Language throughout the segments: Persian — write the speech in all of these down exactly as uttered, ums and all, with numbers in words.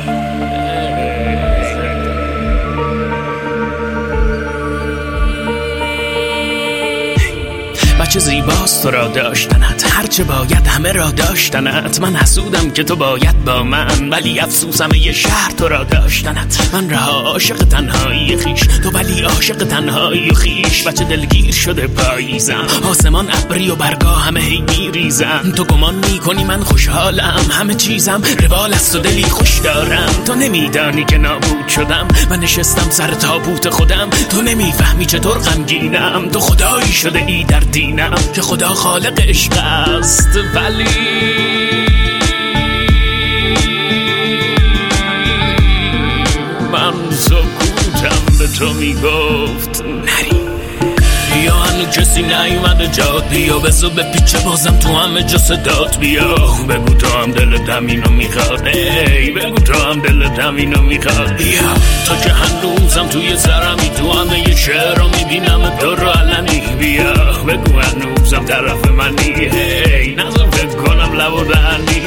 چه زیباست تو را داشتنت، هرچه باید همه را داشتنت. من حسودم که تو باید با من، ولی افسوسم یه شهر تو را داشتنت. من رها عاشق تنهایی خیش، تو ولی عاشق تنهایی و خیش. بچه دلگیر شده پاییزم، آسمان ابری و برگا همه هی میریزم. تو گمان میکنی من خوشحالم، همه چیزم روال است و دلی خوش دارم. تو نمیدانی که نابود شدم، من نشستم سر تابوت خودم. تو نمیفهمی چطور غمگینم، تو خدایی شده ای در دینم که خدا خالق عشق است، ولی من سکوتم به تو میگفت نری. بیا هنو کسی نیومده جات، بیا بزو به پیچه بازم تو همه جا صدات. بیا بگو تو هم دلت همینو میخواد، ای بگو تو هم دلت همینو میخواد. بیا تا که هنوزم توی سرمی، تو همه یه شعر رو میبینم تو رو علنی. بیا بگو هنوزم طرف منی، ای نظر فکر کنم لب و دهنی.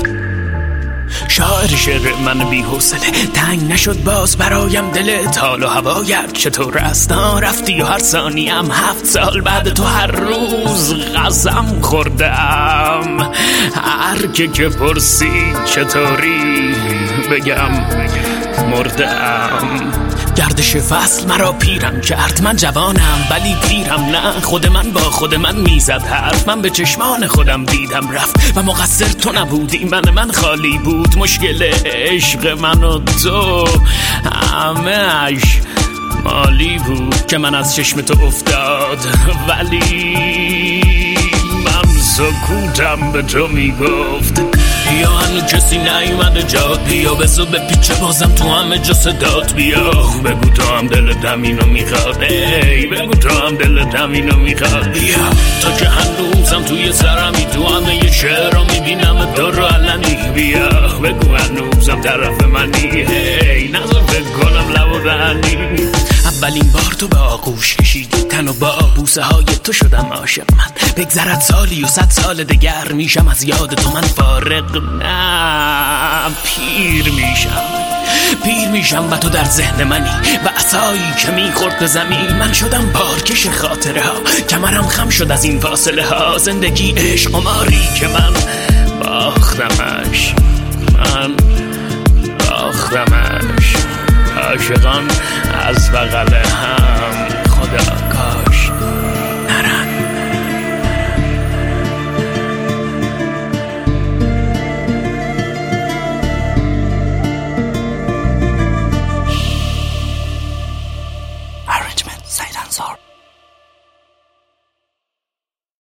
شاعر شعر من بی حوصله، تنگ نشد باز برایم دلت. حال و هوایت چطور است؟ رفتی و هر ثانیم هفت سال بعد تو هر روز قسم خوردم. هر که که پرسید چطوری بگم مردم. گردش فصل مرا پیرم کرد، من جوانم ولی پیرم نه. خود من با خود من میزد حرف، من به چشمان خودم دیدم رفت. و مقصر تو نبودی، من من خالی بود. مشکل عشق من و تو همه‌اش مالی بود که من از چشم تو افتاد، ولی من سکوتم به تو میگفت. بیا هنو کسی نیومده جات، بیا بزو به پیچه بازم تو همه جا صدات. بیا بگو تو هم دلت همینو میخواد، ای بگو تو هم دلت همینو میخواد. بیا تا که هنوزم توی سرمی، تو همه یه شعر رو میبینم تو رو علنی. بیا بگو هنوزم طرف منی، ای نظر فکر کنم لب و دهنی. اولین بار تو به آغوش کشیدی تن و با بوسه های تو شدم عاشق من. بگذرد سالی و صد سال دگر میشم از یاد تو من فارغ. نه پیر میشم، پیر میشم و تو در ذهن منی و عصایی که میخورد به زمین. من شدم بارکش خاطره ها، کمرم خم شد از این فاصله ها. زندگی عشق قماری که من باختمش، من باختمش. عاشقان از بغل هم